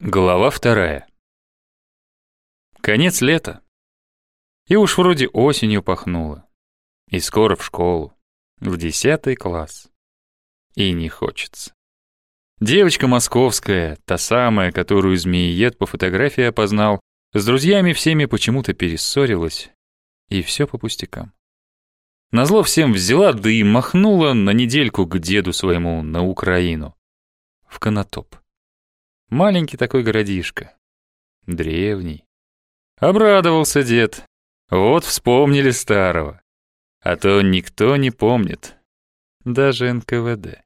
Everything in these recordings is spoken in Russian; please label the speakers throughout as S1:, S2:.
S1: Глава 2. Конец лета. И уж вроде осенью пахнуло. И скоро в школу. В 10 класс. И не хочется. Девочка московская, та самая, которую змеиед по фотографии опознал, с друзьями всеми почему-то перессорилась. И все по пустякам. Назло всем взяла, да и махнула на недельку к деду своему на Украину. В Конотоп. Маленький такой городишко. Древний. Обрадовался дед. Вот вспомнили старого. А то никто не помнит. Даже НКВД.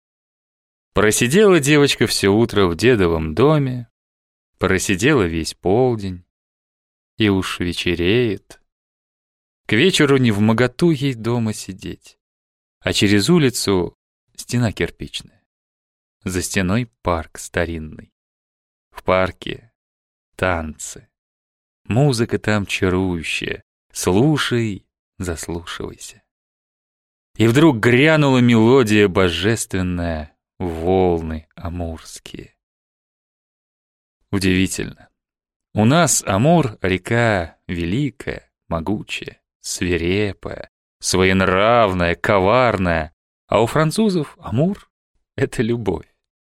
S1: Просидела девочка все утро в дедовом доме. Просидела весь полдень. И уж вечереет. К вечеру невмоготу ей дома сидеть. А через улицу стена кирпичная. За стеной парк старинный. В парке танцы. Музыка там чарующая. Слушай, заслушивайся. И вдруг грянула мелодия божественная, волны амурские. Удивительно. У нас Амур — река великая, могучая, свирепая, своенравная, коварная, а у французов Амур — это любовь.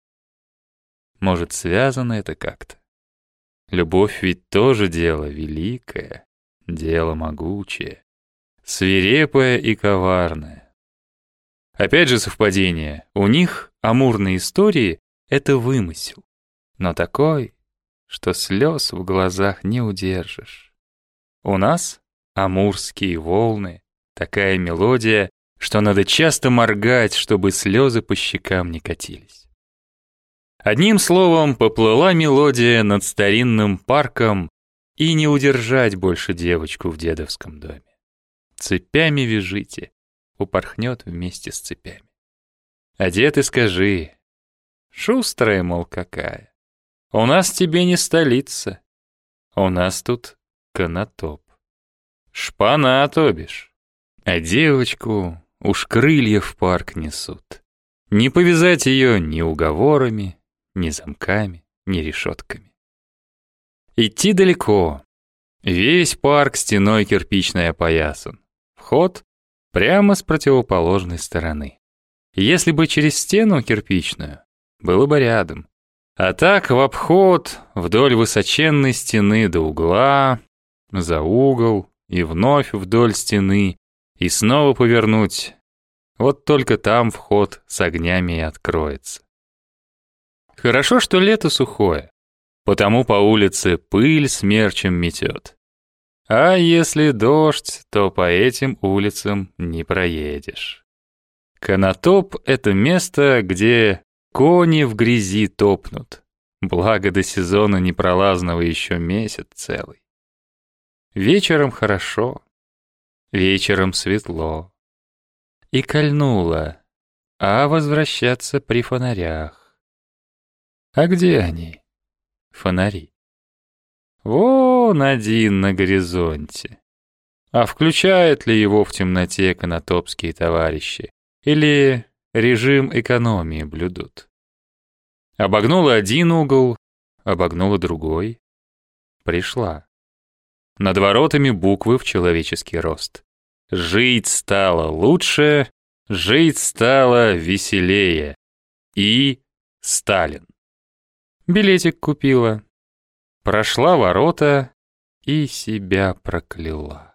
S1: Может, связано это как-то? Любовь ведь тоже дело великое, дело могучее, свирепое и коварное. Опять же совпадение. У них амурные истории — это вымысел, но такой, что слез в глазах не удержишь. У нас амурские волны, такая мелодия, что надо часто моргать, чтобы слезы по щекам не катились. Одним словом, поплыла мелодия над старинным парком, и не удержать больше девочку в дедовском доме. Цепями вяжите, упорхнет вместе с цепями. А дед и скажи, шустрая, мол, какая, у нас тебе не столица, у нас тут Конотоп. Шпана, то бишь. А девочку уж крылья в парк несут. Не повязать ее ни уговорами, ни замками, ни решетками. Идти далеко. Весь парк стеной кирпичной опоясан. Вход прямо с противоположной стороны. Если бы через стену кирпичную, было бы рядом. А так в обход, вдоль высоченной стены до угла, за угол и вновь вдоль стены, и снова повернуть. Вот только там вход с огнями и откроется. Хорошо, что лето сухое, потому по улице пыль смерчем метет. А если дождь, то по этим улицам не проедешь. Конотоп — это место, где кони в грязи топнут, благо до сезона непролазного еще месяц целый. Вечером хорошо, вечером светло. И кольнуло, а возвращаться при фонарях. А где они, фонари? Вон один на горизонте. А включают ли его в темноте конотопские товарищи? Или режим экономии блюдут? Обогнула один угол, обогнула другой. Пришла. Над воротами буквы в человеческий рост. Жить стало лучше, жить стало веселее. И Сталин. Билетик купила. Прошла ворота и себя прокляла.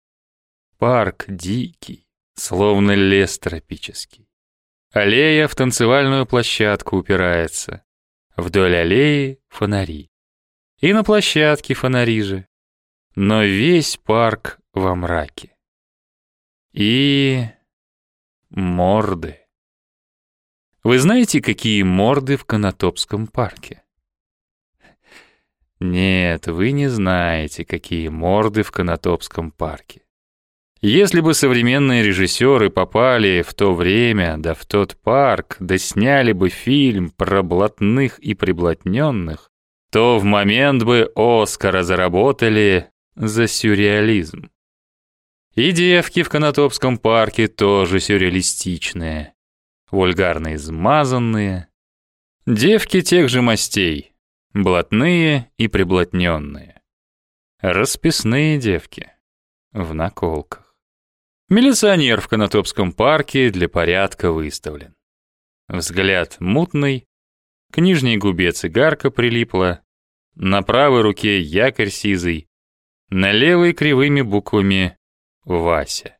S1: Парк дикий, словно лес тропический. Аллея в танцевальную площадку упирается. Вдоль аллеи фонари. И на площадке фонари же. Но весь парк во мраке. И морды. Вы знаете, какие морды в Конотопском парке? Нет, вы не знаете, какие морды в Конотопском парке. Если бы современные режиссеры попали в то время, да в тот парк, да сняли бы фильм про блатных и приблотненных, то в момент бы Оскара заработали за сюрреализм. И девки в Конотопском парке тоже сюрреалистичные. Вульгарно измазанные. Девки тех же мастей. блатные и приблотненные. Расписные девки в наколках. Милиционер в Конотопском парке для порядка выставлен. Взгляд мутный, к нижней губе цигарка прилипла, на правой руке якорь сизый, на левой кривыми буквами «Вася».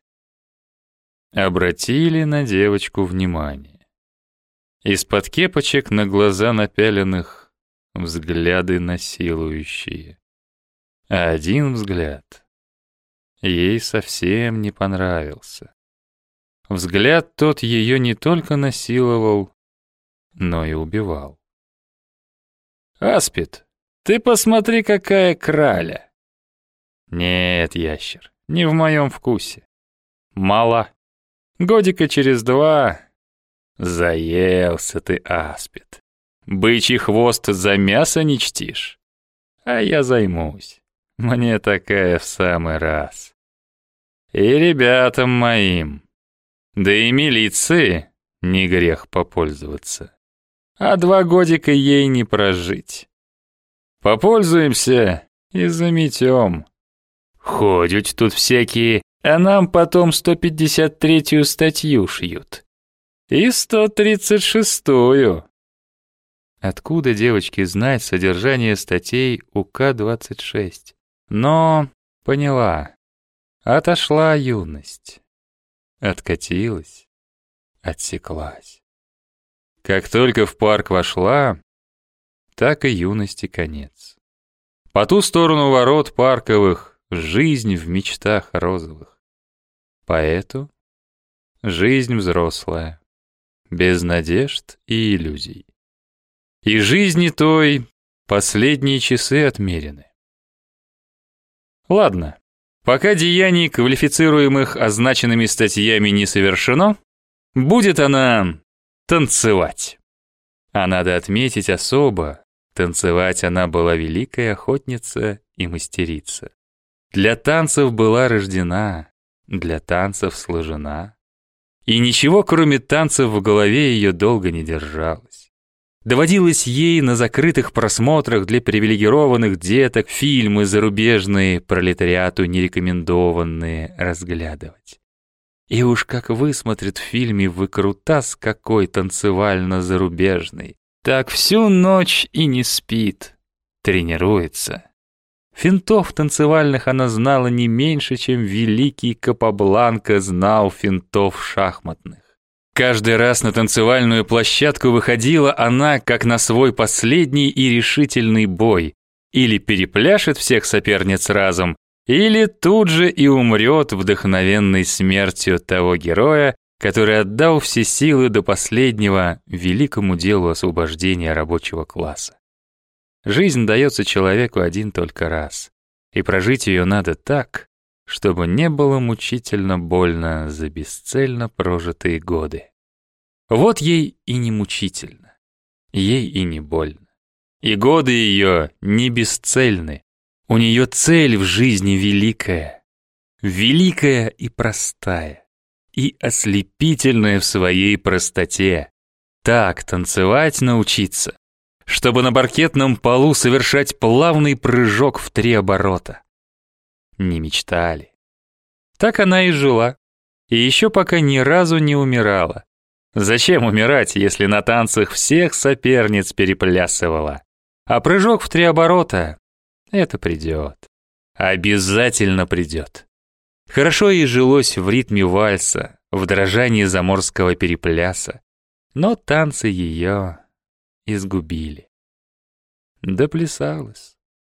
S1: Обратили на девочку внимание. Из-под кепочек на глаза напяленных взгляды насилующие. А один взгляд ей совсем не понравился. Взгляд тот ее не только насиловал, но и убивал. «Аспид, ты посмотри, какая краля!» «Нет, ящер, не в моем вкусе. Мало. Годика через 2. Заелся ты, аспид. Бычий хвост за мясо не чтишь? А я займусь. Мне такая в самый раз. И ребятам моим. Да и милиции не грех попользоваться. А 2 годика ей не прожить. Попользуемся и заметем. Ходят тут всякие, а нам потом 153-ю статью шьют. И 136-ю. Откуда девочке знать содержание статей УК-26? Но поняла. Отошла юность. Откатилась. Отсеклась. Как только в парк вошла, так и юности конец. По ту сторону ворот парковых жизнь в мечтах розовых. Поэту жизнь взрослая, без надежд и иллюзий. И жизни той последние часы отмерены. Ладно, пока деяний, квалифицируемых означенными статьями, не совершено, будет она танцевать. А надо отметить особо, танцевать она была великая охотница и мастерица. Для танцев была рождена, для танцев сложена. И ничего, кроме танцев, в голове ее долго не держалось. Доводилось ей на закрытых просмотрах для привилегированных деток фильмы зарубежные, пролетариату нерекомендованные, разглядывать. И уж как высмотрит в фильме выкрутас какой танцевально-зарубежный, так всю ночь и не спит, тренируется. Финтов танцевальных она знала не меньше, чем великий Капабланка знал финтов шахматных. Каждый раз на танцевальную площадку выходила она, как на свой последний и решительный бой. Или перепляшет всех соперниц разом, или тут же и умрет вдохновенной смертью того героя, который отдал все силы до последнего великому делу освобождения рабочего класса. Жизнь дается человеку один только раз, и прожить ее надо так, чтобы не было мучительно больно за бесцельно прожитые годы. Вот ей и не мучительно, ей и не больно. И годы ее не бесцельны. У нее цель в жизни великая, великая и простая, и ослепительная в своей простоте. Так танцевать научиться, чтобы на паркетном полу совершать плавный прыжок в 3 оборота. Не мечтали. Так она и жила, и еще пока ни разу не умирала. Зачем умирать, если на танцах всех соперниц переплясывала? А прыжок в 3 оборота — это придет. Обязательно придет. Хорошо ей жилось в ритме вальса, в дрожании заморского перепляса, но танцы ее изгубили. Доплясалась.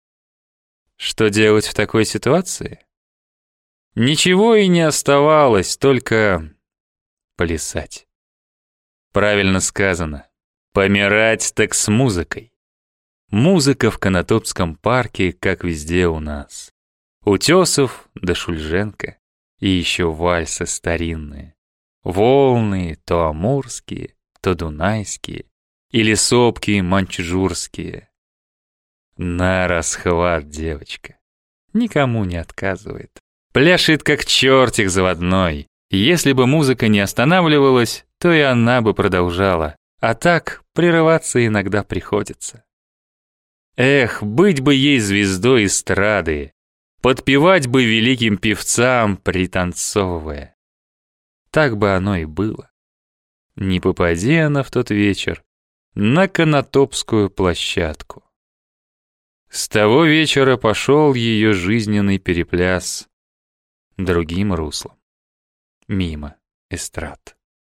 S1: Что делать в такой ситуации? Ничего и не оставалось, только плясать. Правильно сказано. Помирать так с музыкой. Музыка в Конотопском парке, как везде у нас. Утесов да Шульженко. И еще вальсы старинные. Волны то амурские, то дунайские. Или сопки маньчжурские. На расхват, девочка. Никому не отказывает. Пляшет, как чертик заводной. Если бы музыка не останавливалась, то и она бы продолжала. А так прерываться иногда приходится. Эх, быть бы ей звездой эстрады, подпевать бы великим певцам, пританцовывая. Так бы оно и было. Не попади она в тот вечер на Конотопскую площадку. С того вечера пошел ее жизненный перепляс другим руслом, мимо эстрад.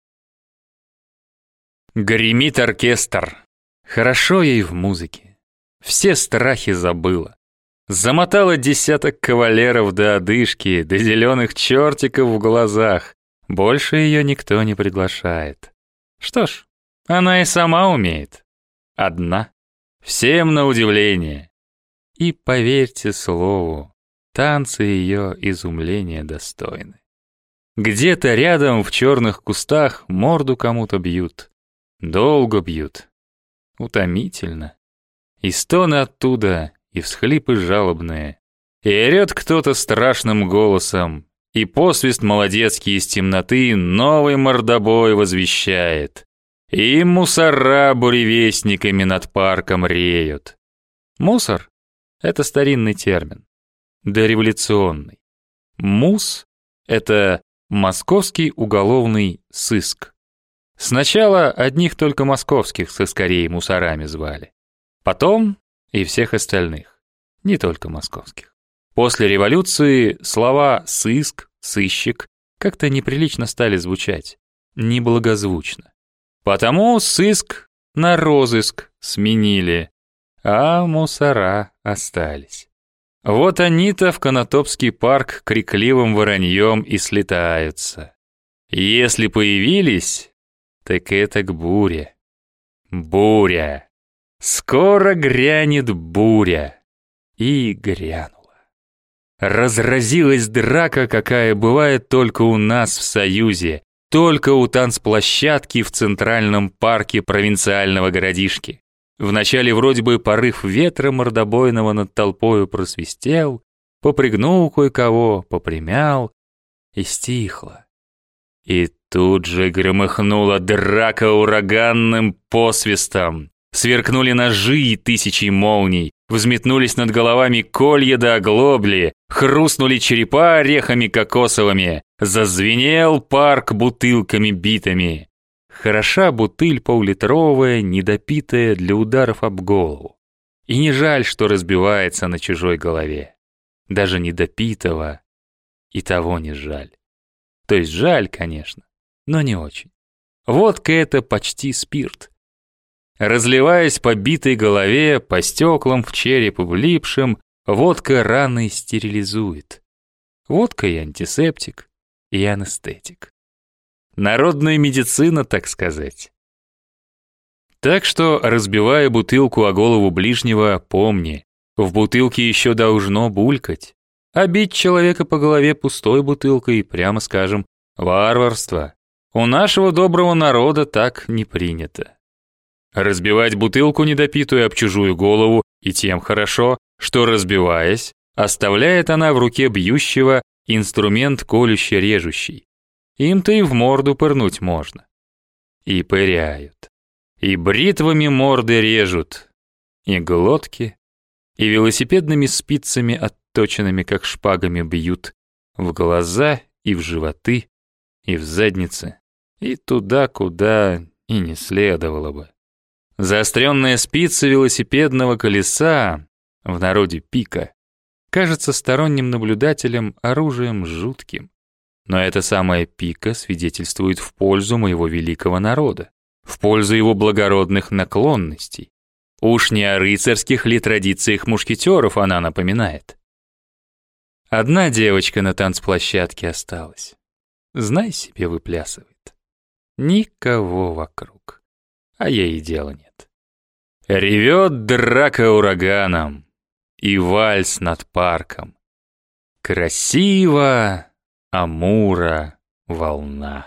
S1: Гремит оркестр. Хорошо ей в музыке. Все страхи забыла. Замотала десяток кавалеров до одышки, до зеленых чертиков в глазах. Больше ее никто не приглашает. Что ж, она и сама умеет. Одна. Всем на удивление. И поверьте слову, танцы ее изумления достойны. Где-то рядом в черных кустах морду кому-то бьют. Долго бьют. Утомительно. И стоны оттуда, и всхлипы жалобные. И орёт кто-то страшным голосом, и посвист молодецкий из темноты новый мордобой возвещает. И мусора буревестниками над парком реют. Мусор — это старинный термин, дореволюционный. Мус — это московский уголовный сыск. Сначала одних только московских сыскарей мусорами звали. Потом и всех остальных, не только московских. После революции слова «сыск», «сыщик» как-то неприлично стали звучать, неблагозвучно. Потому сыск на розыск сменили, а мусора остались. Вот они-то в Конотопский парк крикливым вороньем и слетаются. Если появились, так это к буре. Буря. Скоро грянет буря. И грянула. Разразилась драка, какая бывает только у нас в Союзе, только у танцплощадки в Центральном парке провинциального городишки. Вначале вроде бы порыв ветра мордобойного над толпою просвистел, попрыгнул кое-кого, попрямял, и стихло. И тут же громыхнула драка ураганным посвистом. Сверкнули ножи и тысячи молний, взметнулись над головами колья да оглобли, хрустнули черепа орехами кокосовыми, зазвенел парк бутылками битыми. Хороша бутыль полулитровая, недопитая для ударов об голову. И не жаль, что разбивается на чужой голове. Даже недопитого и того не жаль. То есть жаль, конечно, но не очень. Водка — это почти спирт. Разливаясь по битой голове, по стеклам в череп влипшим, водка раны стерилизует. Водка и антисептик, и анестетик. Народная медицина, так сказать. Так что, разбивая бутылку о голову ближнего, помни, в бутылке еще должно булькать. А бить человека по голове пустой бутылкой, прямо скажем, варварство. У нашего доброго народа так не принято. Разбивать бутылку недопитую об чужую голову и тем хорошо, что, разбиваясь, оставляет она в руке бьющего инструмент колюще-режущий. Им-то и в морду пырнуть можно. И пыряют. И бритвами морды режут. И глотки. И велосипедными спицами, отточенными как шпагами, бьют. В глаза и в животы, и в задницы. И туда, куда и не следовало бы. Заостренная спица велосипедного колеса, в народе пика, кажется сторонним наблюдателем оружием жутким. Но эта самая пика свидетельствует в пользу моего великого народа, в пользу его благородных наклонностей. Уж не о рыцарских ли традициях мушкетеров она напоминает. Одна девочка на танцплощадке осталась. Знай себе, выплясывает. Никого вокруг. А ей дела нет. Ревет драка ураганом. И вальс над парком. Красиво, Амура, волна.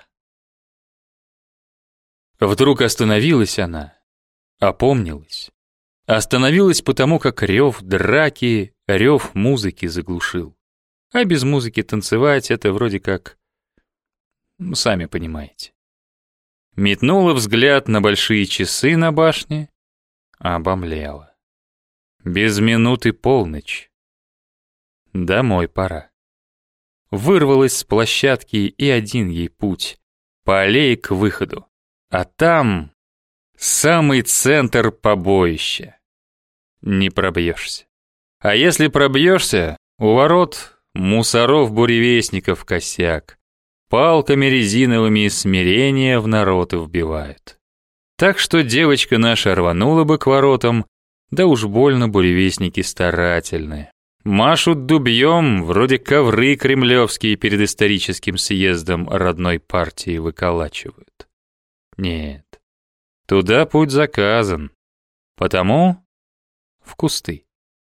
S1: Вдруг остановилась она, опомнилась. Остановилась потому, как рев драки, рев музыки заглушил. А без музыки танцевать — это вроде как... сами понимаете. Метнула взгляд на большие часы на башне, обомлела. Без минуты полночь. Домой пора. Вырвалась с площадки и один ей путь. По аллее к выходу. А там самый центр побоища. Не пробьешься. А если пробьешься, у ворот мусоров-буревестников косяк. Палками резиновыми из смирения в народ вбивают. Так что девочка наша рванула бы к воротам, да уж больно буревестники старательные. Машут дубьем, вроде ковры кремлевские перед историческим съездом родной партии выколачивают. Нет, туда путь заказан, потому в кусты,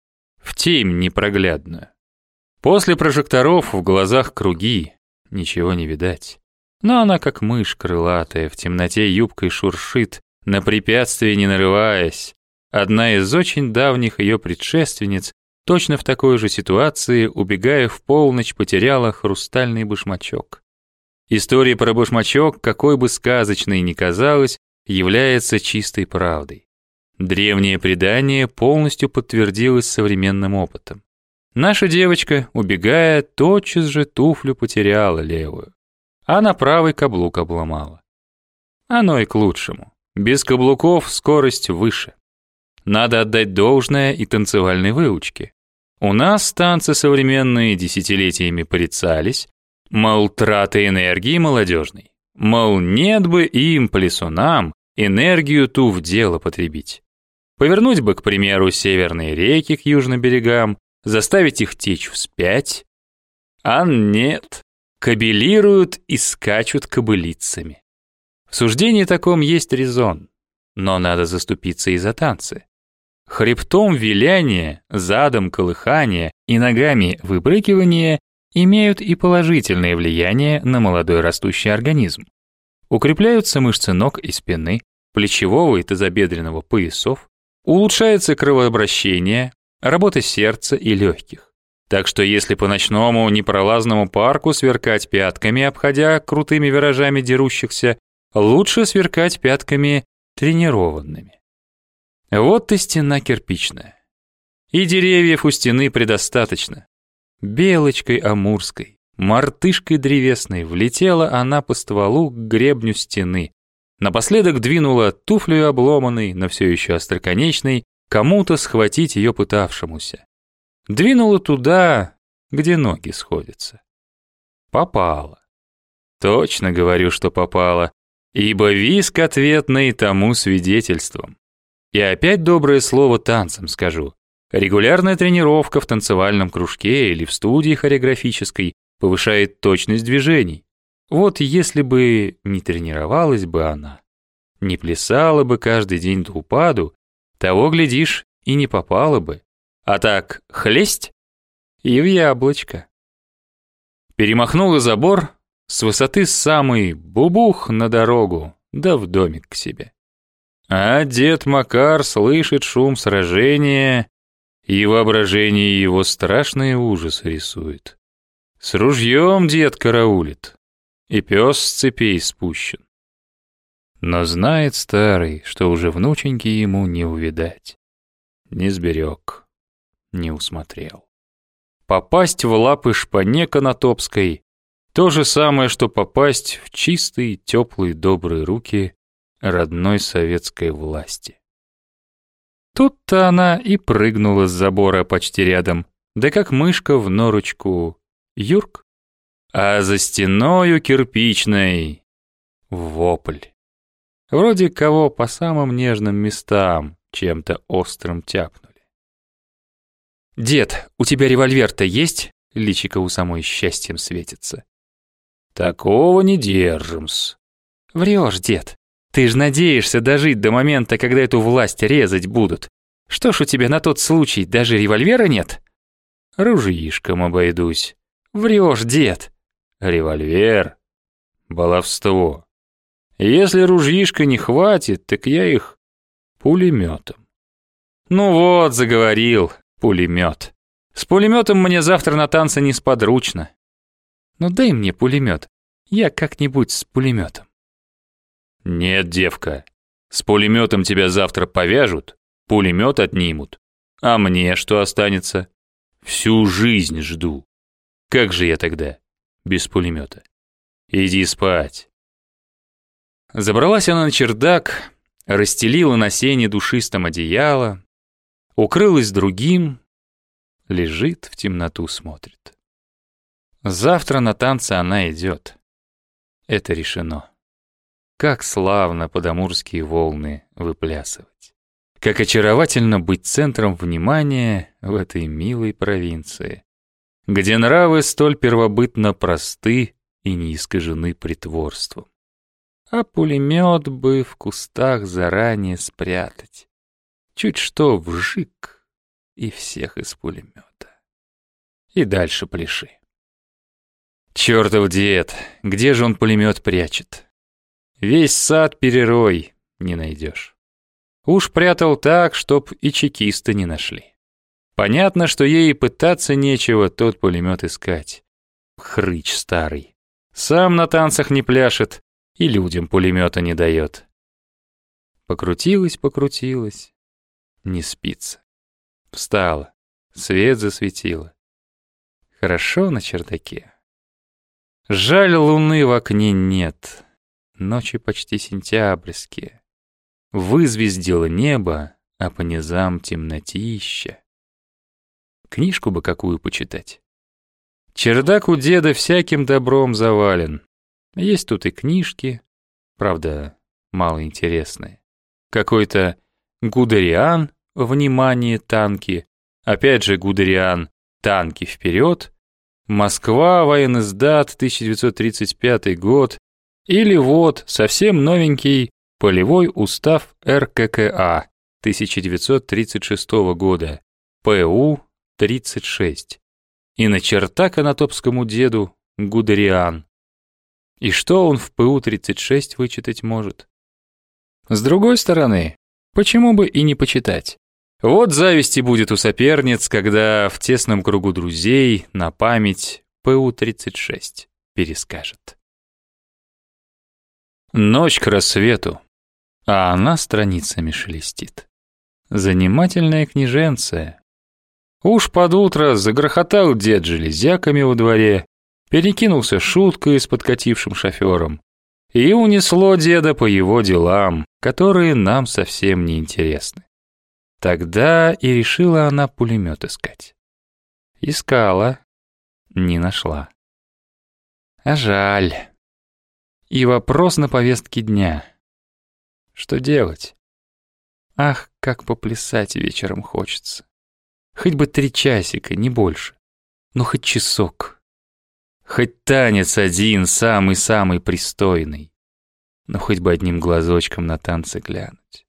S1: в темь непроглядную. После прожекторов в глазах круги, ничего не видать. Но она как мышь крылатая, в темноте юбкой шуршит, на препятствие не нарываясь. Одна из очень давних ее предшественниц, точно в такой же ситуации, убегая в полночь, потеряла хрустальный башмачок. История про башмачок, какой бы сказочной ни казалась, является чистой правдой. Древнее предание полностью подтвердилось современным опытом. Наша девочка, убегая, тотчас же туфлю потеряла левую, а на правый каблук обломала. Оно и к лучшему. Без каблуков скорость выше. Надо отдать должное и танцевальной выучке. У нас танцы современные десятилетиями порицались, мол, трата энергии молодежной, мол, нет бы им, плесунам, энергию ту в дело потребить. Повернуть бы, к примеру, северные реки к южным берегам, заставить их течь вспять. А нет, кабелируют и скачут кобылицами. В суждении таком есть резон, но надо заступиться и за танцы. Хребтом виляние, задом колыхание и ногами выбрыкивание имеют и положительное влияние на молодой растущий организм. Укрепляются мышцы ног и спины, плечевого и тазобедренного поясов, улучшается кровообращение, работа сердца и легких. Так что если по ночному непролазному парку сверкать пятками, обходя крутыми виражами дерущихся, лучше сверкать пятками тренированными. Вот и стена кирпичная. И деревьев у стены предостаточно. Белочкой амурской, мартышкой древесной влетела она по стволу к гребню стены. Напоследок двинула туфлей обломанной, но все еще остроконечной, кому-то схватить ее пытавшемуся. Двинула туда, где ноги сходятся. Попала. Точно говорю, что попала, ибо визг ответный тому свидетельством. И опять доброе слово танцам скажу. Регулярная тренировка в танцевальном кружке или в студии хореографической повышает точность движений. Вот если бы не тренировалась бы она, не плясала бы каждый день до упаду, того, глядишь, и не попала бы. А так хлесть и в яблочко. Перемахнула забор, с высоты самый бубух на дорогу, да в домик к себе. А дед Макар слышит шум сражения, и воображение его страшные ужасы рисует. С ружьем дед караулит, и пес с цепей спущен. Но знает старый, что уже внученьки ему не увидать. Не сберег, не усмотрел. Попасть в лапы шпане конотопской — то же самое, что попасть в чистые, теплые, добрые руки родной советской власти. Тут-то она и прыгнула с забора почти рядом, да как мышка в норочку юрк, а за стеною кирпичной вопль. Вроде кого по самым нежным местам чем-то острым тяпнули. «Дед, у тебя револьвер-то есть?» Личико у самой счастьем светится. «Такого не держим-с». «Врешь, дед. Ты ж надеешься дожить до момента, когда эту власть резать будут. Что ж у тебя на тот случай даже револьвера нет?» «Ружьишком обойдусь». «Врешь, дед». «Револьвер — баловство. Если ружьишка не хватит, так я их пулеметом». «Ну вот, заговорил, пулемет. С пулеметом мне завтра на танцы несподручно. Ну дай мне пулемет, я как-нибудь с пулеметом». «Нет, девка, с пулеметом тебя завтра повяжут, пулемет отнимут, А мне что останется? Всю жизнь жду. Как же я тогда без пулемета? Иди спать. Забралась она на чердак, расстелила на сене душистом одеяло, укрылась другим, лежит в темноту, смотрит. Завтра на танцы она идет. Это решено. Как славно под амурские волны выплясывать. Как очаровательно быть центром внимания в этой милой провинции, где нравы столь первобытно просты и не искажены притворством. А пулемет бы в кустах заранее спрятать. Чуть что вжик, и всех из пулемета. И дальше пляши. Чёртов дед, где же он пулемет прячет? Весь сад перерой, не найдешь. Уж прятал так, чтоб и чекисты не нашли. Понятно, что ей пытаться нечего тот пулемет искать. Хрыч старый. Сам на танцах не пляшет и людям пулемета не дает. Покрутилась, не спится. Встала, свет засветила. Хорошо на чердаке. Жаль, луны в окне нет. Ночи почти сентябрьские. Вызвездило небо, а по низам темнотища. Книжку бы какую почитать. Чердак у деда всяким добром завален. Есть тут и книжки, правда, малоинтересные. Какой-то Гудериан, внимание, танки. Опять же Гудериан, танки вперед. Москва, воениздат, 1935 год. Или вот совсем новенький полевой устав РККА 1936 года. ПУ-36. И на черта конотопскому деду Гудериан. И что он в ПУ-36 вычитать может? С другой стороны, почему бы и не почитать? Вот зависти будет у соперниц, когда в тесном кругу друзей на память ПУ-36 перескажет. Ночь к рассвету, а она страницами шелестит. Занимательная книженция. Уж под утро загрохотал дед железяками во дворе, перекинулся шуткой с подкатившим шофером, и унесло деда по его делам, которые нам совсем не интересны. Тогда и решила она пулемет искать. Искала, не нашла. А жаль. И вопрос на повестке дня. Что делать? Ах, как поплясать вечером хочется. Хоть бы 3 часика, не больше. Ну, хоть часок. Хоть танец один, самый-самый пристойный. Ну, хоть бы одним глазочком на танцы глянуть.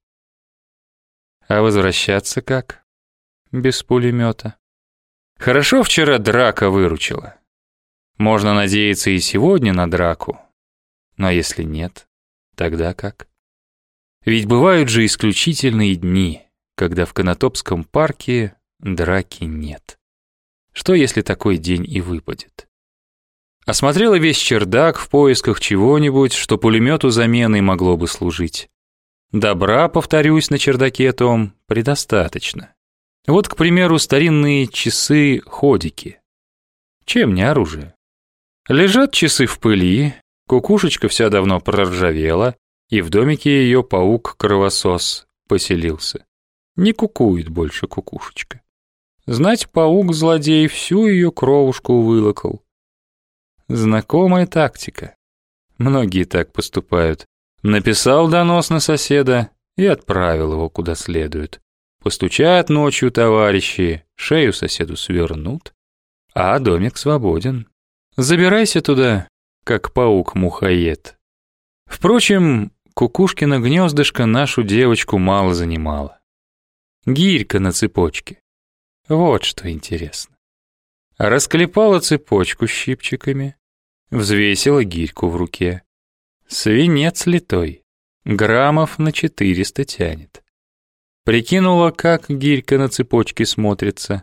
S1: А возвращаться как? Без пулемета. Хорошо вчера драка выручила. Можно надеяться и сегодня на драку. Но если нет, тогда как? Ведь бывают же исключительные дни, когда в Конотопском парке драки нет. Что если такой день и выпадет? Осмотрела весь чердак в поисках чего-нибудь, что пулемету заменой могло бы служить. Добра, повторюсь, на чердаке том предостаточно. Вот, к примеру, старинные часы-ходики. Чем не оружие? Лежат часы в пыли, кукушечка вся давно проржавела, и в домике ее паук-кровосос поселился. Не кукует больше кукушечка. Знать, паук-злодей всю ее кровушку вылокал. Знакомая тактика. Многие так поступают. Написал донос на соседа и отправил его куда следует. Постучат ночью товарищи, шею соседу свернут, а домик свободен. Забирайся туда, как паук-мухоед. Впрочем, кукушкино гнездышко нашу девочку мало занимало. Гирька на цепочке. Вот что интересно. Расклепала цепочку щипчиками, взвесила гирьку в руке. Свинец литой, граммов на 400 тянет. Прикинула, как гирька на цепочке смотрится.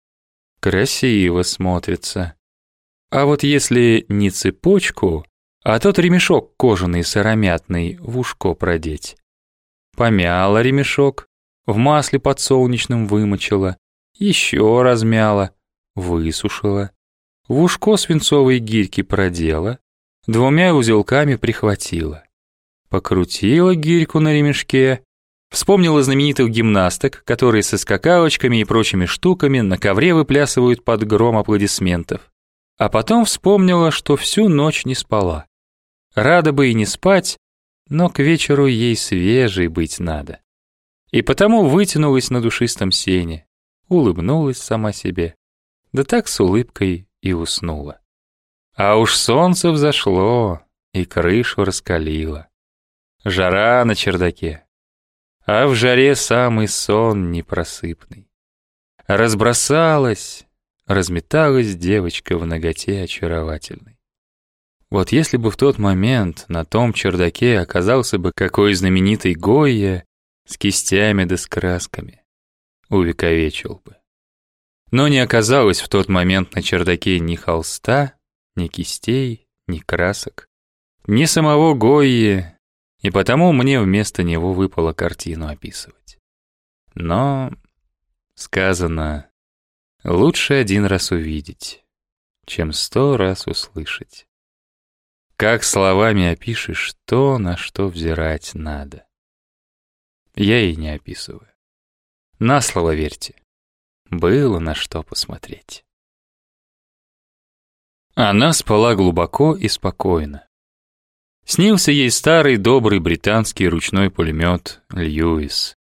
S1: Красиво смотрится. А вот если не цепочку, а тот ремешок кожаный сыромятный в ушко продеть. Помяла ремешок, в масле подсолнечном вымочила, еще размяла, высушила, в ушко свинцовые гирьки продела, 2 узелками прихватила. Покрутила гирьку на ремешке, вспомнила знаменитых гимнасток, которые со скакалочками и прочими штуками на ковре выплясывают под гром аплодисментов. А потом вспомнила, что всю ночь не спала. Рада бы и не спать, но к вечеру ей свежей быть надо. И потому вытянулась на душистом сене, улыбнулась сама себе, да так с улыбкой и уснула. А уж солнце взошло и крышу раскалило. Жара на чердаке, а в жаре самый сон непросыпный. Разбросалась, разметалась девочка в наготе очаровательной. Вот если бы в тот момент на том чердаке оказался бы какой знаменитый Гойя с кистями да с красками, увековечил бы. Но не оказалось в тот момент на чердаке ни холста, ни кистей, ни красок, ни самого Гойи, и потому мне вместо него выпало картину описывать. Но, сказано, лучше 1 раз увидеть, чем 100 раз услышать. Как словами опишешь то, на что взирать надо. Я и не описываю. На слово верьте. Было на что посмотреть. Она спала глубоко и спокойно. Снился ей старый добрый британский ручной пулемет «Льюис»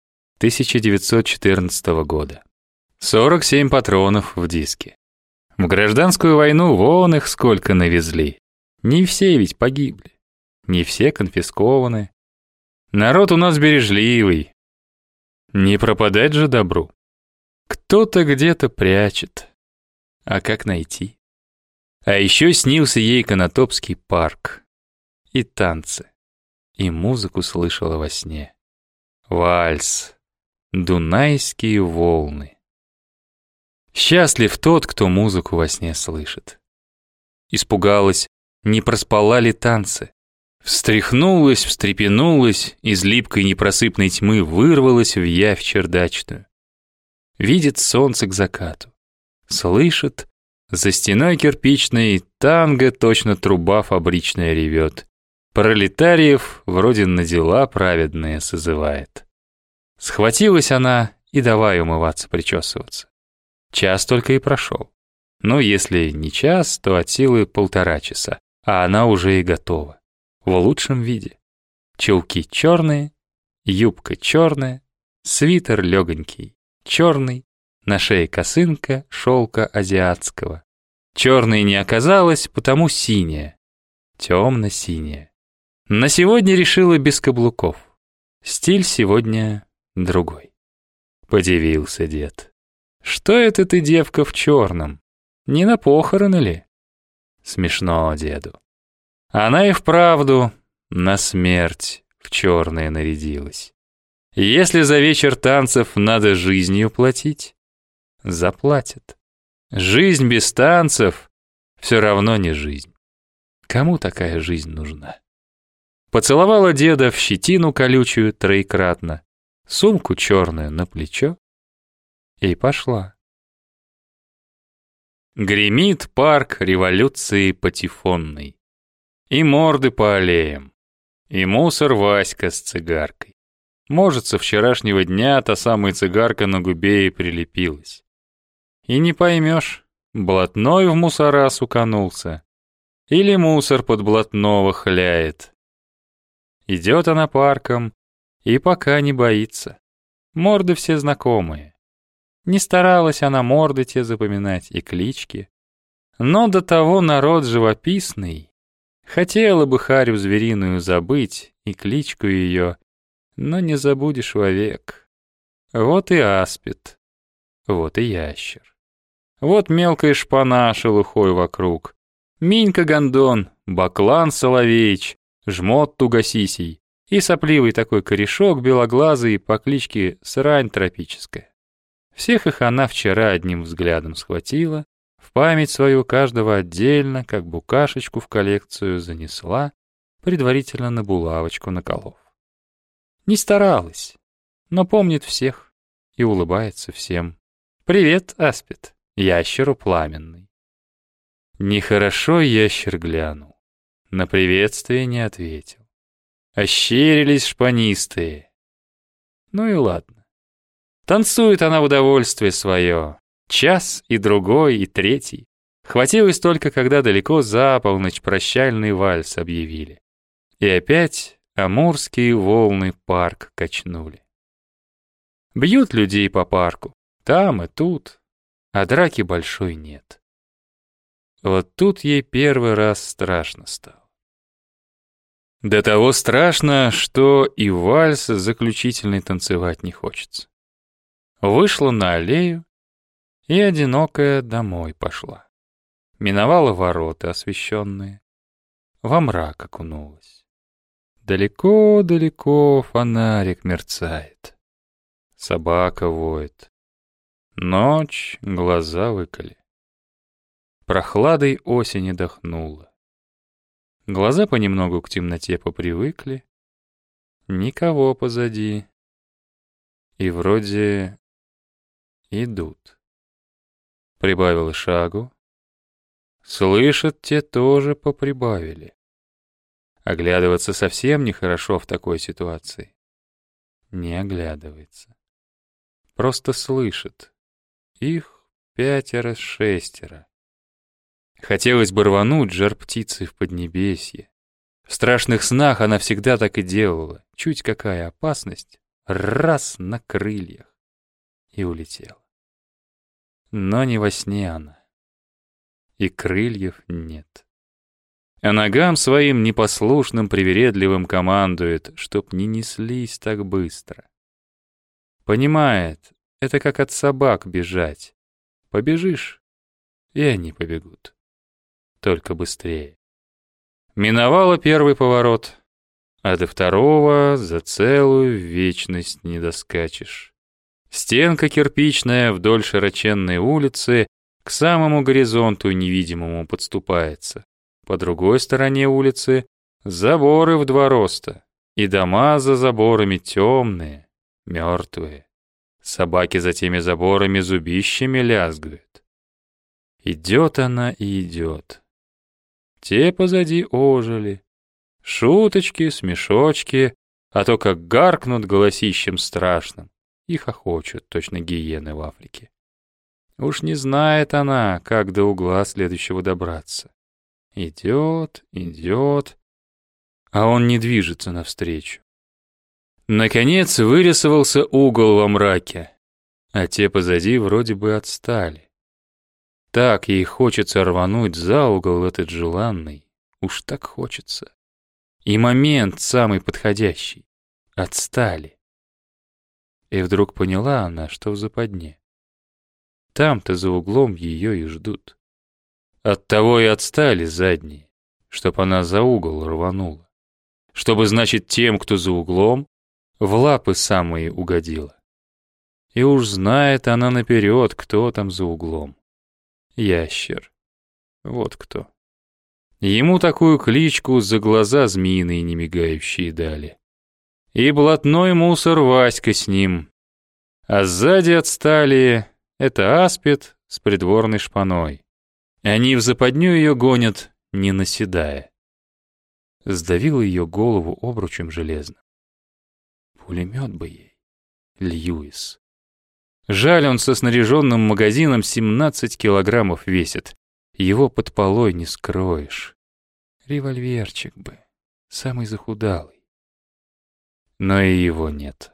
S1: 1914 года. 47 патронов в диске. В гражданскую войну вон их сколько навезли. Не все ведь погибли. Не все конфискованы. Народ у нас бережливый. Не пропадать же добру. Кто-то где-то прячет. А как найти? А еще снился ей Конотопский парк. И танцы. И музыку слышала во сне. Вальс. Дунайские волны. Счастлив тот, кто музыку во сне слышит. Испугалась, не проспала ли танцы. Встряхнулась, встрепенулась, из липкой непросыпной тьмы вырвалась в явь чердачную. Видит солнце к закату. Слышит, за стеной кирпичной танго, точно труба фабричная ревет. Пролетариев вроде на дела праведные созывает. Схватилась она и давай умываться, причесываться. Час только и прошел. Но если не час, то от силы 1,5 часа, а она уже и готова. В лучшем виде. Чулки черные, юбка черная, свитер легонький, черный, на шее косынка шелка азиатского. Черной не оказалось, потому синяя, темно-синяя. На сегодня решила без каблуков. Стиль сегодня другой. Подивился дед. Что это ты, девка, в черном? Не на похороны ли? Смешно деду. Она и вправду на смерть в черное нарядилась. Если за вечер танцев надо жизнью платить, заплатят. Жизнь без танцев все равно не жизнь. Кому такая жизнь нужна? Поцеловала деда в щетину колючую 3-кратно, сумку черную на плечо и пошла. Гремит парк революции патефонной. И морды по аллеям, и мусор Васька с цигаркой. Может, со вчерашнего дня та самая цигарка на губе и прилепилась. И не поймешь, блатной в мусора суканулся, или мусор под блатного хляет. Идет она парком и пока не боится. Морды все знакомые. Не старалась она морды те запоминать и клички. Но до того народ живописный. Хотела бы харю звериную забыть и кличку ее, но не забудешь вовек. Вот и аспид, вот и ящер. Вот мелкая шпана шелухой вокруг. Минька-гондон, баклан соловеич, жмот тугосисий и сопливый такой корешок белоглазый по кличке Срань тропическая. Всех их она вчера одним взглядом схватила, в память свою каждого отдельно, как букашечку в коллекцию, занесла, предварительно на булавочку наколов. Не старалась, но помнит всех и улыбается всем. «Привет, аспид, ящеру пламенный». Нехорошо ящер глянул, на приветствие не ответил. Ощерились шпанистые. Ну и ладно. Танцует она в удовольствие свое. Час и другой, и третий. Хватилось только, когда далеко за полночь прощальный вальс объявили. И опять амурские волны парк качнули. Бьют людей по парку, там и тут, а драки большой нет. Вот тут ей первый раз страшно стало. До того страшно, что и вальс заключительный танцевать не хочется. Вышла на аллею и одинокая домой пошла. Миновала ворота освещенные, во мрак окунулась. Далеко-далеко фонарик мерцает. Собака воет. Ночь, глаза выколи. Прохладой осени дохнула. Глаза понемногу к темноте попривыкли. Никого позади. И вроде идут. Прибавила шагу. Слышат, те тоже поприбавили. Оглядываться совсем нехорошо в такой ситуации. Не оглядывается. Просто слышит. Их 5-6. Хотелось бы рвануть жар-птицей в поднебесье. В страшных снах она всегда так и делала. Чуть какая опасность, раз на крыльях. И улетела. Но не во сне она. И крыльев нет. А ногам своим непослушным, привередливым командует, чтоб не неслись так быстро. Понимает, это как от собак бежать. Побежишь, и они побегут. Только быстрее. Миновала первый поворот, а до второго за целую вечность не доскачешь. Стенка кирпичная вдоль широченной улицы к самому горизонту невидимому подступается. По другой стороне улицы заборы в 2 роста, и дома за заборами темные, мертвые. Собаки за теми заборами зубищами лязгают. Идет она и идет. Те позади ожили. Шуточки, смешочки, а то как гаркнут голосищем страшным и хохочут, точно гиены в Африке. Уж не знает она, как до угла следующего добраться. Идет, идет, а он не движется навстречу. Наконец вырисовался угол во мраке, а те позади вроде бы отстали. Так ей хочется рвануть за угол этот желанный, уж так хочется. И момент самый подходящий. Отстали. И вдруг поняла она, что в западне. Там-то за углом ее и ждут. Оттого и отстали задние, чтоб она за угол рванула. Чтобы, значит, тем, кто за углом, в лапы самые угодила. И уж знает она наперед, кто там за углом. Ящер. Вот кто. Ему такую кличку за глаза змеиные немигающие дали. И блатной мусор Васька с ним. А сзади отстали — это аспид с придворной шпаной. Они в западню ее гонят, не наседая. Сдавил ее голову обручем железным. Пулемет бы ей. Льюис. Жаль, он со снаряженным магазином 17 килограммов весит. Его под полой не скроешь. Револьверчик бы. Самый захудалый. Но и его нет.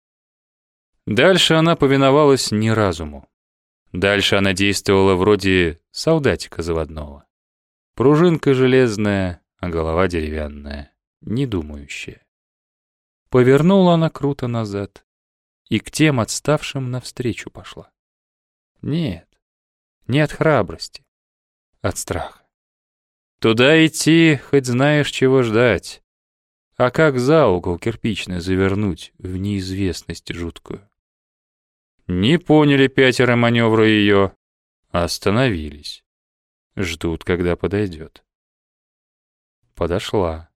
S1: Дальше она повиновалась не разуму. Дальше она действовала вроде солдатика заводного. Пружинка железная, а голова деревянная, не думающая. Повернула она круто назад и к тем отставшим навстречу пошла. Нет, не от храбрости, от страха. Туда идти, хоть знаешь, чего ждать. А как за угол кирпичный завернуть в неизвестность жуткую? Не поняли 5 маневра ее, остановились. Ждут, когда подойдет. Подошла.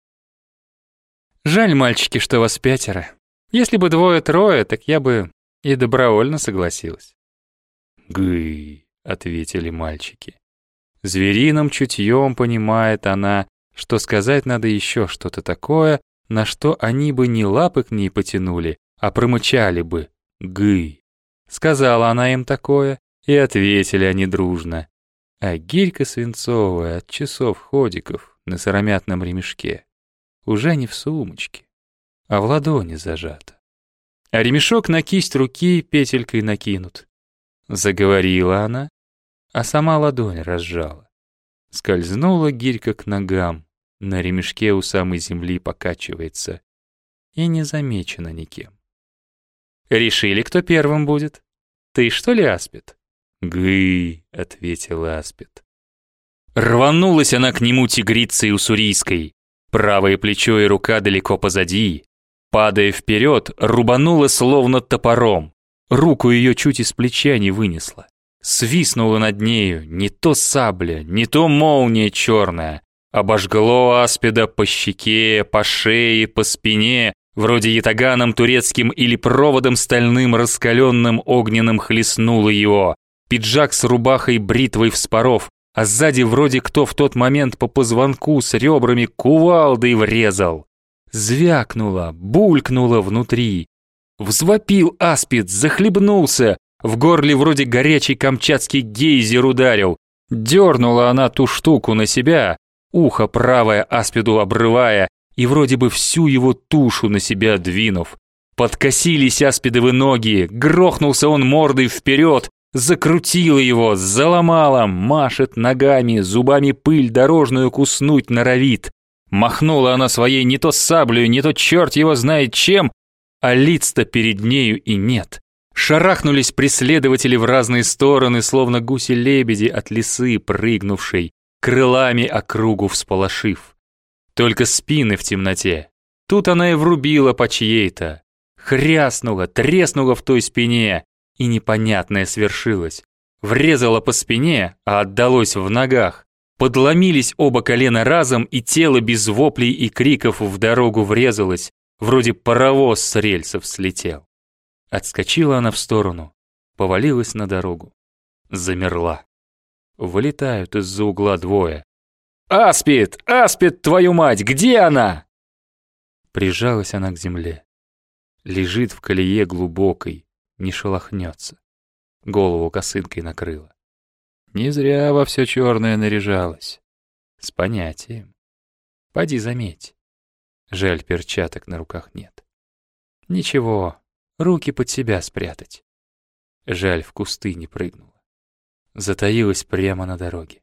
S1: Жаль, мальчики, что вас 5. Если бы 2-3, так я бы и добровольно согласилась. «Гы», — ответили мальчики. Звериным чутьем понимает она, что сказать надо еще что-то такое, на что они бы не лапы к ней потянули, а промычали бы «гы». Сказала она им такое, и ответили они дружно. А гирька свинцовая от часов-ходиков на сыромятном ремешке уже не в сумочке, а в ладони зажата. А ремешок на кисть руки петелькой накинут. Заговорила она, а сама ладонь разжала. Скользнула гирька к ногам, на ремешке у самой земли покачивается, и не замечена никем. «Решили, кто первым будет? Ты что ли, Аспид?» «Гы», — ответила Аспид. Рванулась она к нему тигрицей уссурийской, правое плечо и рука далеко позади. Падая вперед, рубанула словно топором. Руку ее чуть из плеча не вынесла. Свистнула над нею не то сабля, не то молния черная. Обожгло Аспида по щеке, по шее, по спине, вроде ятаганом турецким или проводом стальным раскаленным огненным хлестнуло его. Пиджак с рубахой бритвой вспоров, а сзади вроде кто в тот момент по позвонку с ребрами кувалдой врезал. Звякнуло, булькнуло внутри. Взвопил Аспид, захлебнулся, в горле вроде горячий камчатский гейзер ударил. Дернула она ту штуку на себя, ухо правое Аспиду обрывая и вроде бы всю его тушу на себя двинув. Подкосились Аспидовы ноги, грохнулся он мордой вперед, закрутила его, заломала, машет ногами, зубами пыль дорожную куснуть норовит. Махнула она своей не то саблею, не то черт его знает чем, а лиц-то перед нею и нет. Шарахнулись преследователи в разные стороны, словно гуси-лебеди от лисы прыгнувшей, крылами округу всполошив. Только спины в темноте. Тут она и врубила по чьей-то. Хряснула, треснула в той спине, и непонятное свершилось. Врезала по спине, а отдалось в ногах. Подломились оба колена разом, и тело без воплей и криков в дорогу врезалось, вроде паровоз с рельсов слетел. Отскочила она в сторону, повалилась на дорогу. Замерла. Вылетают из-за угла двое. «Аспид! Аспид, твою мать! Где она?» Прижалась она к земле. Лежит в колее глубокой, не шелохнется. Голову косынкой накрыла. Не зря во все черное наряжалась. С понятием. Поди заметь. Жаль, перчаток на руках нет. Ничего, руки под себя спрятать. Жаль, в кусты не прыгнула. Затаилась прямо на дороге.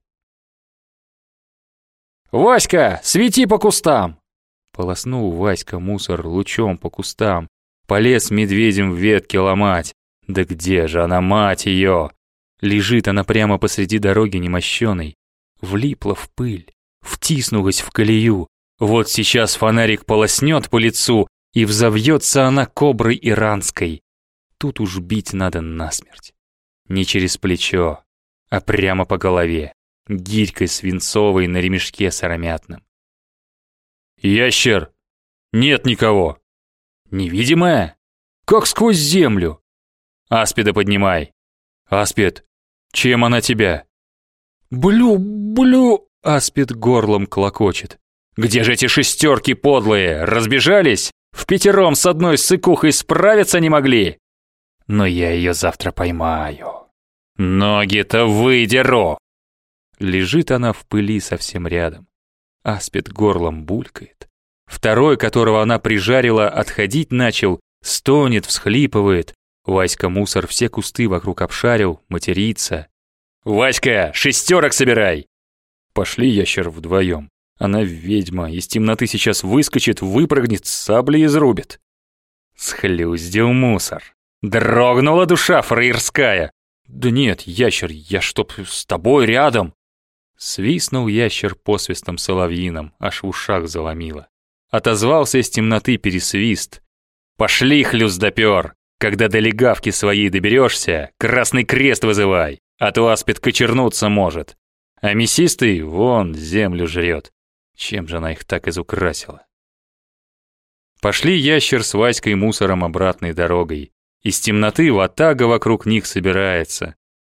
S1: «Васька, свети по кустам!» Полоснул Васька мусор лучом по кустам. Полез медведем в ветки ломать. Да где же она, мать ее? Лежит она прямо посреди дороги немощеной. Влипла в пыль, втиснулась в колею. Вот сейчас фонарик полоснет по лицу, и взовьется она коброй иранской. Тут уж бить надо насмерть. Не через плечо, а прямо по голове, гирькой свинцовой на ремешке сыромятном. «Ящер! Нет никого! Невидимая? Как сквозь землю! Аспида поднимай! Аспид, чем она тебя?» «Блю!» — Аспид горлом клокочет. «Где же эти шестерки подлые? Разбежались? Впятером с одной сыкухой справиться не могли? Но я ее завтра поймаю. Ноги-то выдеру!» Лежит она в пыли совсем рядом. Аспид горлом булькает. Второй, которого она прижарила, отходить начал, стонет, всхлипывает. Васька мусор все кусты вокруг обшарил, матерится. «Васька, шестерок собирай!» Пошли, ящер, вдвоем. Она ведьма, из темноты сейчас выскочит, выпрыгнет, саблей изрубит. Схлюздил мусор. Дрогнула душа фраерская. «Да нет, ящер, я чтоб с тобой рядом!» Свистнул ящер посвистом соловьиным, аж в ушах заломило. Отозвался из темноты пересвист. «Пошли, хлюздопер! Когда до легавки своей доберешься, Красный Крест вызывай, а то Аспид кочернуться может. А мясистый вон землю жрет. Чем же она их так изукрасила?» Пошли ящер с Васькой мусором обратной дорогой. Из темноты ватага вокруг них собирается.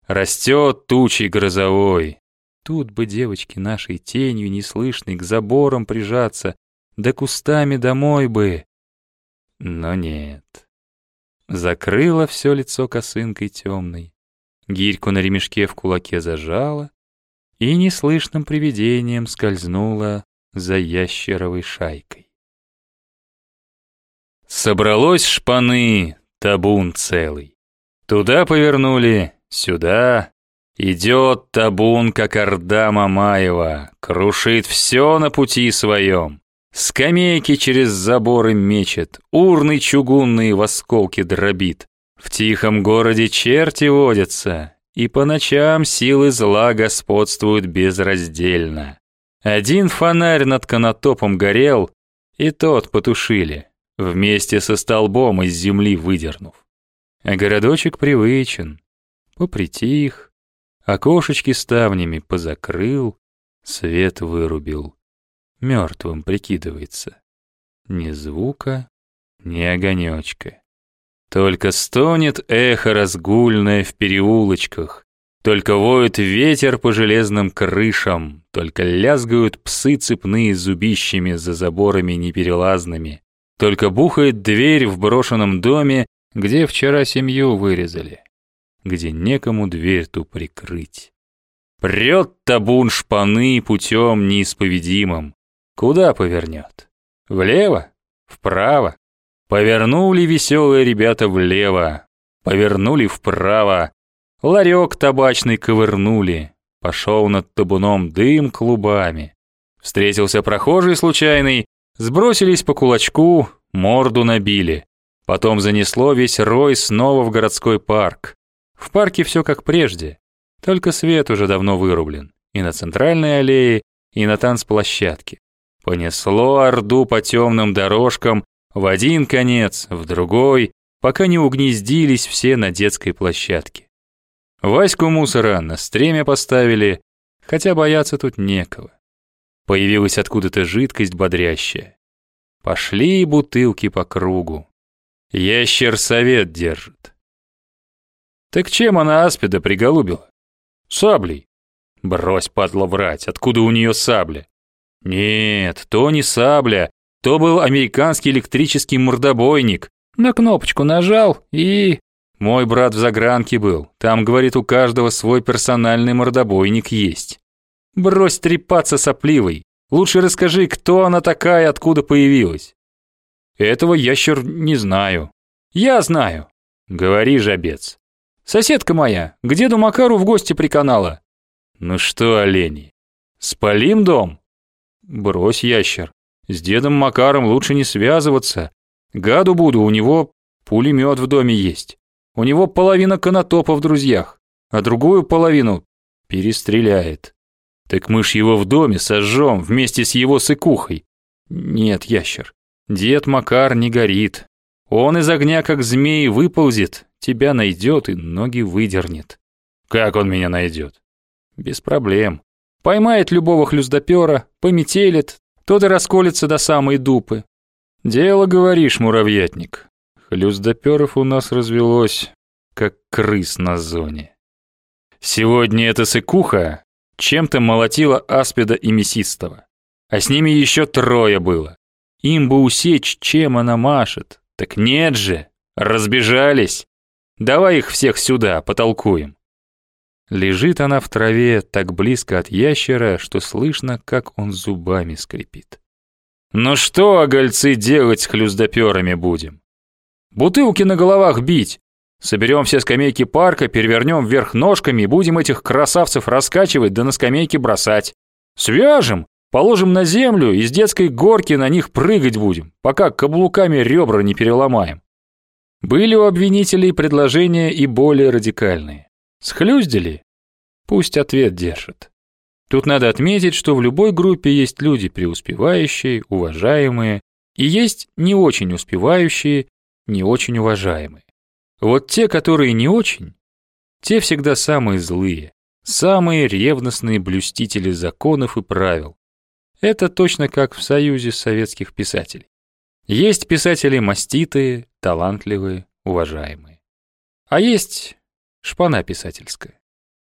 S1: Растет тучей грозовой. Тут бы девочки нашей тенью неслышной к заборам прижаться, да кустами домой бы. Но нет. Закрыла все лицо косынкой темной, гирьку на ремешке в кулаке зажала и неслышным привидением скользнула за ящеровой шайкой. Собралось шпаны, табун целый. Туда повернули, сюда. Идет табун, как орда Мамаева, крушит все на пути своем. Скамейки через заборы мечет, урны чугунные в осколки дробит. В тихом городе черти водятся, и по ночам силы зла господствуют безраздельно. Один фонарь над Конотопом горел, и тот потушили, вместе со столбом из земли выдернув. А городочек привычен, попритих, окошечки ставнями позакрыл, свет вырубил. Мертвым прикидывается. Ни звука, ни огонечка. Только стонет эхо разгульное в переулочках, только воет ветер по железным крышам, только лязгают псы цепные зубищами за заборами неперелазными, только бухает дверь в брошенном доме, где вчера семью вырезали, где некому дверь ту прикрыть. Прет табун шпаны путем неисповедимым. Куда повернет? Влево? Вправо? Повернули веселые ребята влево, повернули вправо, ларек табачный ковырнули, пошел над табуном дым клубами. Встретился прохожий случайный, сбросились по кулачку, морду набили. Потом занесло весь рой снова в городской парк. В парке все как прежде, только свет уже давно вырублен и на центральной аллее, и на танцплощадке. Понесло орду по темным дорожкам в один конец, в другой, пока не угнездились все на детской площадке. Ваську мусора на стремя поставили, хотя бояться тут некого. Появилась откуда-то жидкость бодрящая. Пошли бутылки по кругу. Ящер совет держит. Так чем она аспида приголубила? Саблей. Брось, падла, врать, откуда у нее сабля? Нет, то не сабля, то был американский электрический мордобойник. На кнопочку нажал и... Мой брат в загранке был, там, говорит, у каждого свой персональный мордобойник есть. Брось трепаться сопливой, лучше расскажи, кто она такая, откуда появилась. Этого, ящер, не знаю. Я знаю. Говори, жабец. Соседка моя, к деду Макару в гости приканала. Ну что, олени, спалим дом? Брось, ящер, с дедом Макаром лучше не связываться. Гаду буду, у него пулемет в доме есть. У него половина Конотопа в друзьях, а другую половину перестреляет. Так мы ж его в доме сожжем вместе с его сыкухой. Нет, ящер, дед Макар не горит. Он из огня, как змей, выползет, тебя найдет и ноги выдернет. Как он меня найдет? Без проблем. Поймает любого хлюздопера, пометелит, тот и расколется до самой дупы. Дело, говоришь, муравьятник. Хлюздоперов у нас развелось, как крыс на зоне. Сегодня эта сыкуха чем-то молотила аспида и мясистого, а с ними еще трое было. Им бы усечь, чем она машет. Так нет же, разбежались. Давай их всех сюда, потолкуем. Лежит она в траве так близко от ящера, что слышно, как он зубами скрипит. Ну что, огольцы, делать с хлюздоперами будем? Бутылки на головах бить. Соберем все скамейки парка, перевернем вверх ножками и будем этих красавцев раскачивать да на скамейки бросать. Свяжем, положим на землю и с детской горки на них прыгать будем, пока каблуками ребра не переломаем. Были у обвинителей предложения и более радикальные. Схлюздили? Пусть ответ держит. Тут надо отметить, что в любой группе есть люди преуспевающие, уважаемые, и есть не очень успевающие, не очень уважаемые. Вот те, которые не очень, те всегда самые злые, самые ревностные блюстители законов и правил. Это точно как в союзе советских писателей. Есть писатели маститые, талантливые, уважаемые. А есть шпана писательская.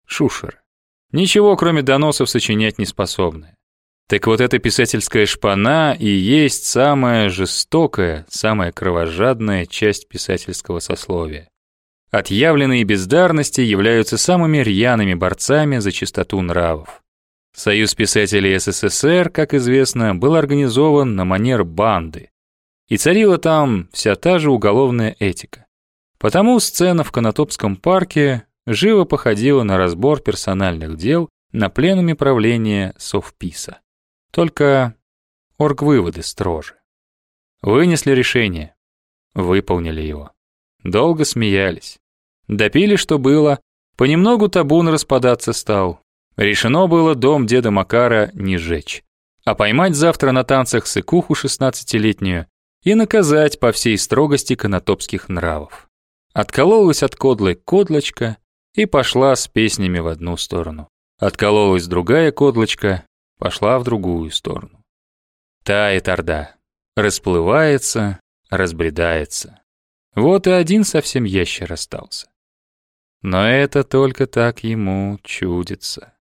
S1: шушера. Ничего, кроме доносов, сочинять не способная. Так вот эта писательская шпана и есть самая жестокая, самая кровожадная часть писательского сословия. Отъявленные бездарности являются самыми рьяными борцами за чистоту нравов. Союз писателей СССР, как известно, был организован на манер банды. И царила там вся та же уголовная этика. Потому сцена в Конотопском парке живо походила на разбор персональных дел на пленуме правления Совписа. Только оргвыводы строже. Вынесли решение. Выполнили его. Долго смеялись. Допили, что было. Понемногу табун распадаться стал. Решено было дом деда Макара не жечь, а поймать завтра на танцах сыкуху 16-летнюю и наказать по всей строгости конотопских нравов. Откололась от кодлы кодлочка и пошла с песнями в одну сторону. Откололась другая кодлочка, пошла в другую сторону. Тает орда, расплывается, разбредается. Вот и один совсем ящер остался. Но это только так ему чудится.